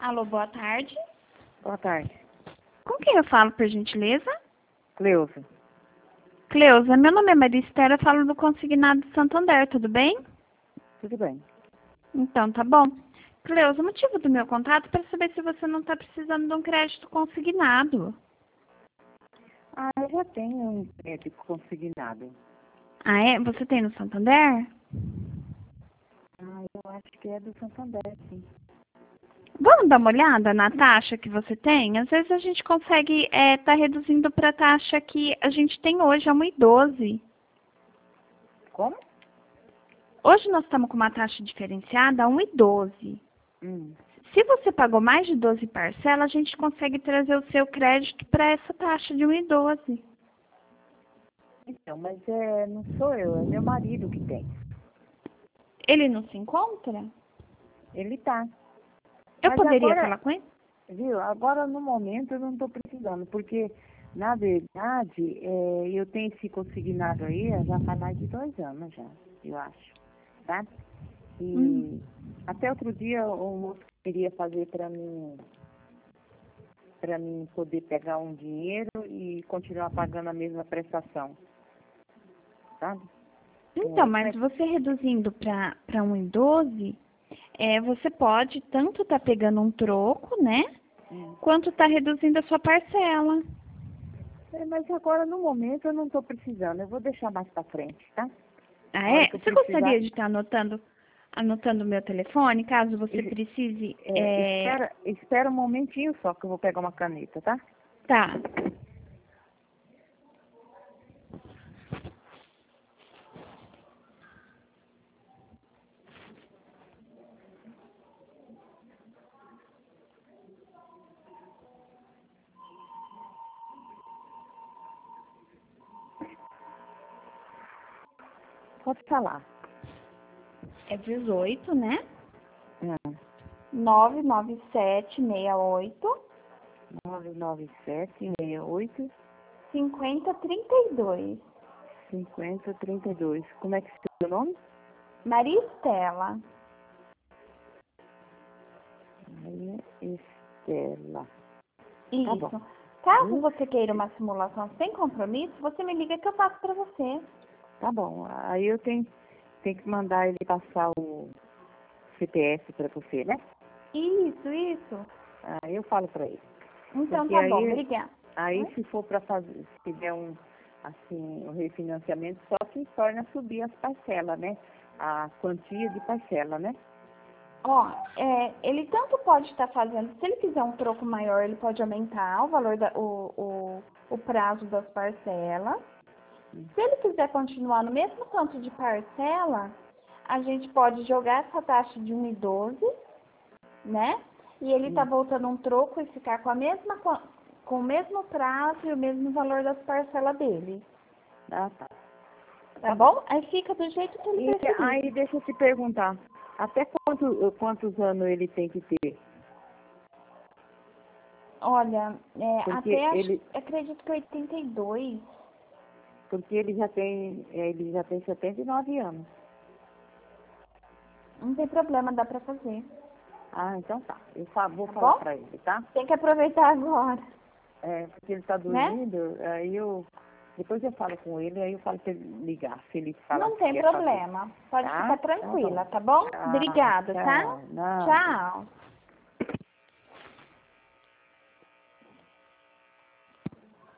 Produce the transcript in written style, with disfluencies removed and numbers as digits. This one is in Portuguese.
Alô, boa tarde. Boa tarde. Com quem eu falo, por gentileza? Cleusa. Cleusa, meu nome é Maria Estela, eu falo do Consignado de Santander, tudo bem? Tudo bem. Então, tá bom. Cleusa, o motivo do meu contato é para saber se você não está precisando de um crédito consignado. Ah, eu já tenho um crédito consignado. Ah, é? Você tem no Santander? Ah, eu acho que é do Santander, sim. Vamos dar uma olhada na taxa que você tem? Às vezes a gente consegue tá reduzindo para a taxa que a gente tem hoje, a 1,12. Como? Hoje nós estamos com uma taxa diferenciada a 1,12. Se você pagou mais de 12 parcelas, a gente consegue trazer o seu crédito para essa taxa de 1,12. Então, mas não sou eu, é meu marido que tem. Ele não se encontra? Ele tá. Eu Mas poderia agora, falar com ele? viu, agora no momento eu não estou precisando, porque, na verdade, eu tenho esse consignado aí já faz mais de 2 anos já, eu acho, tá? E até outro dia o moço queria fazer para mim poder pegar um dinheiro e continuar pagando a mesma prestação, sabe? Então, mas você reduzindo para 1,12, você pode tanto estar pegando um troco, né? Quanto tá reduzindo a sua parcela. Mas agora, no momento, eu não estou precisando. Eu vou deixar mais para frente, tá? Ah, A hora é? que eu Você precisar. gostaria de estar anotando o meu telefone, caso você precise? Espera um momentinho só, que eu vou pegar uma caneta, tá? Tá. Pode falar. É 18, né? 99768 99768 5032. 5032. Como é que é o seu nome? Maria Estela. Maria Estela. Isso. bom. Caso você queira uma simulação sem compromisso, você me liga que eu faço para você. Tá bom. Aí eu tenho que mandar ele passar o CPF para você, né? Isso. Aí eu falo para ele. Então Porque tá bom, obrigada. aí se for para fazer, se tiver um refinanciamento, só que torna a subir as parcelas, né? A quantia de parcela, né? Ó, ele tanto pode estar fazendo, se ele fizer um troco maior, ele pode aumentar o valor o prazo das parcelas. Se ele quiser continuar no mesmo tanto de parcela, a gente pode jogar essa taxa de 1,12, né? E ele tá voltando um troco e ficar com o mesmo prazo e o mesmo valor das parcelas dele. Ah, tá. Tá bom? Aí fica do jeito que ele preferir. Aí deixa eu te perguntar, até quantos anos ele tem que ter? Olha, Porque acredito que 82. Porque ele já tem 79 anos. Não tem problema, dá pra fazer. Ah, então tá. Eu vou Tá falar bom? para ele, tá? Tem que aproveitar agora. Porque ele tá dormindo, aí depois eu falo com ele, aí eu falo para ele ligar, se ele falar Não que tem quer fazer. problema. Pode Tá? ficar tranquila, tá bom? Tá, Obrigada, tá? tchau. Não. Tchau.